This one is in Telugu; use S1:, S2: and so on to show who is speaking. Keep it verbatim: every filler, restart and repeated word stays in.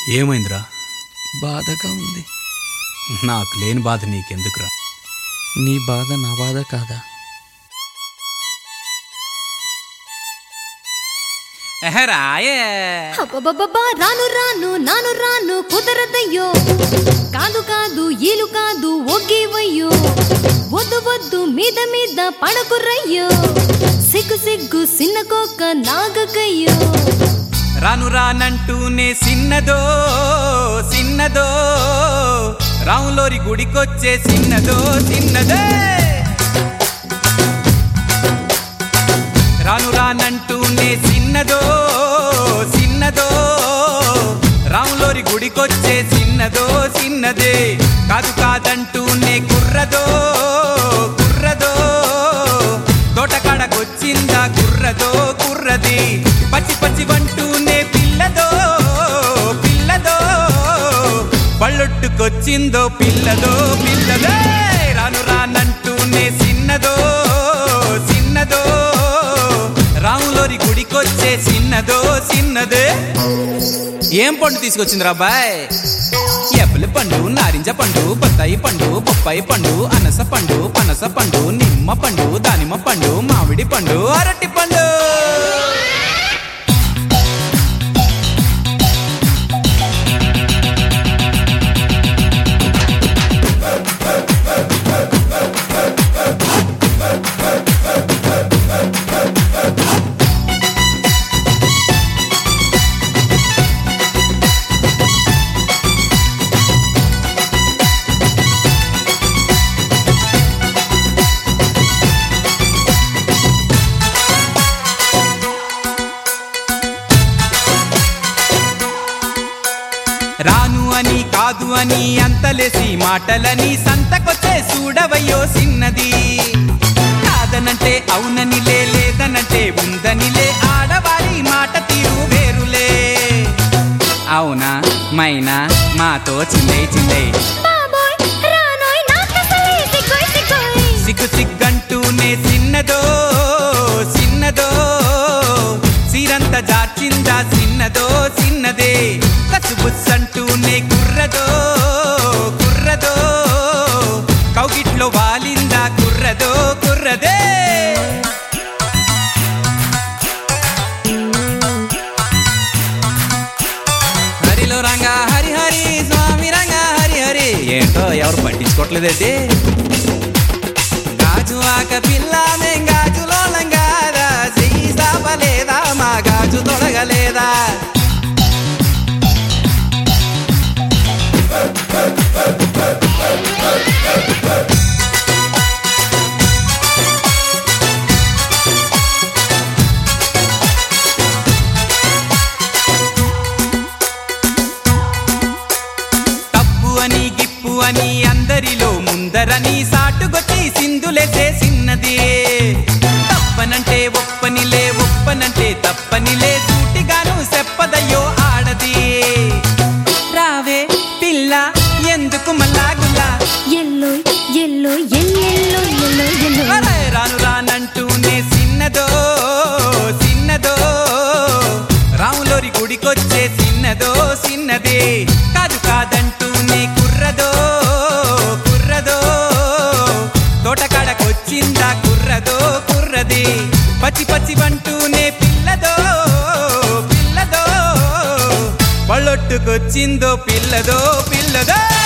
S1: ఏమైందిరా?
S2: బాధగా ఉంది.
S1: నాకు లేని బాధ నీకెందుకురా?
S2: నీ బాధ నా బాధ కాదా?
S1: రాయే
S3: అబ్బబ్బబ్బా రాను రాను నాను రాను కుదరదయ్యో, కాదు కాదు ఈలు కాదు ఒగ్గివయ్యో, వద్దు వద్దు మీద మీద పడకురయ్యో, సిగ్గు సిగ్గు సిన్న కోక నాగకయ్యో.
S1: రాను రానంటూనే సిన్నదో సిన్నదో, రాములోరి గుడికొచ్చే సిన్నదో సిన్నదే. రాను రానంటూనే సిన్నదో సిన్నదో, రాములోరి గుడికొచ్చే సిన్నదో సిన్నదే. కాదు కాదంటూనే కుర్రదో కుర్రదో, తోటకాడకొచ్చిందా కుర్రదో కుర్రది. పచ్చి పచ్చి వంటూనే పిల్లదో పిల్లదో, పళ్ళొట్టుకొచ్చిందో పిల్లదో పిల్లదే. రాను రానంటూనే సిన్నదో సిన్నదో, రాములోరి గుడికొచ్చే సిన్నదో సిన్నదే. ఏం పండు తీసుకొచ్చిందిరా అబ్బాయ్? ఎప్పలి పండు, నారింజ పండు, బత్తాయి పండు, బొప్పాయి పండు, అనస పండు, పనస పండు, నిమ్మ పండు, దానిమ్మ పండు, మామిడి పండు, అరటి పండు. రాను అని కాదు అని అంతలేసి మాటలని సంతకొచ్చే చూడవయ్యో సిన్నది. కాదనంటే అవుననిలే, లేదనంటే ఉందనిలే, ఆడవారి మాట తీరు వేరులే. అవునా మైనా మాతో చిల్లే చిల్లే, సిగ్గు సిగ్గంటూనే సిన్నదో సిన్నదో, సిరంత జార్చిందా సిన్నదో సిన్నదే. కసుబుస్సంటూనే కుర్రదో కుర్రదో, కౌగిట్లో వాలిందా కుర్రదో కుర్రదే. హరిలో రంగా హరి హరి, స్వామి రంగా హరి హరి. ఏంటో ఎవరు పట్టించుకోవట్లేదండి. గాజు ఆక పిల్ల మేం గాజులో లంగారా, చెయ్యి సాపలేదా మా గాజు తొడగలేదా. తప్పు అని గిప్పు అని అందరిలో ముందరని సాటుగొచ్చి సింధులేసే సిన్నది. తప్పనంటే ఒప్పనిలే, ఒప్పనంటే తప్పనిలే, సూటిగాను చెప్పదయ్యో ఆడది. రావే పిల్ల ఎందుకు మల్లాగుల్లా,
S3: ఎల్లో ఎల్లో ఎల్లెల్లో ఎల్లో ఎల్లో.
S1: రాను రానంటూనే సిన్నదో సిన్నదో, రాములోరి గుడికొచ్చే సిన్నదో సిన్నదే. కాదు కాదంటూనే కుర్రదో కుర్రదో, తోటకాడకొచ్చిందా కుర్రదో కుర్రది. పచ్చి పచ్చి వంటూనే పిల్లదో పిల్లదో, పళ్ళొట్టుకొచ్చిందో పిల్లదో పిల్లదో.